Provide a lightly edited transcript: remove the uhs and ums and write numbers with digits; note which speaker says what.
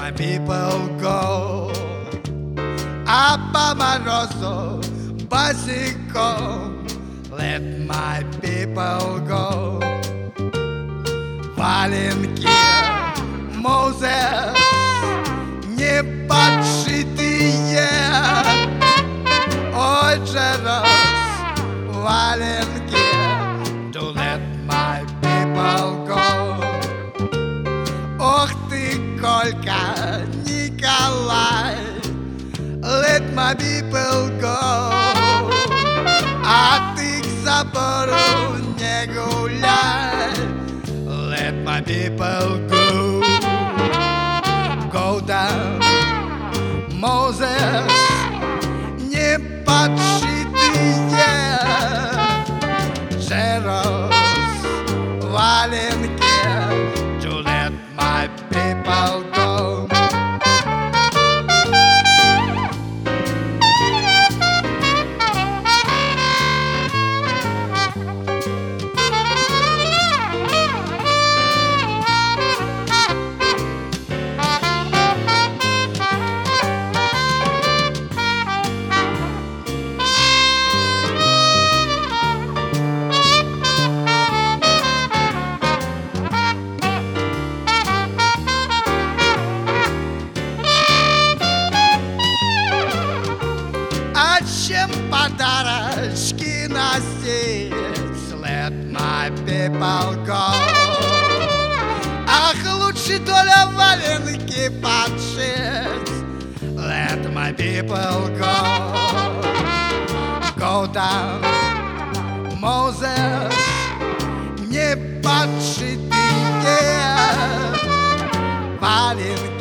Speaker 1: my people go. А по морозу босиком let my people go. Валенки Moses не подшитые, отже раз валенки to let my people go. Ох ты, Колька, Николай, let my people go. А ты к собору не гуляй, let my people go. Go down, Moses, не подшитые, Жерос, валенки to let my people go. А чем подарочки носить? Let my people go. Ах, лучше доля валенки подшить. Let my people go. Go down, Moses, не подшитые валенки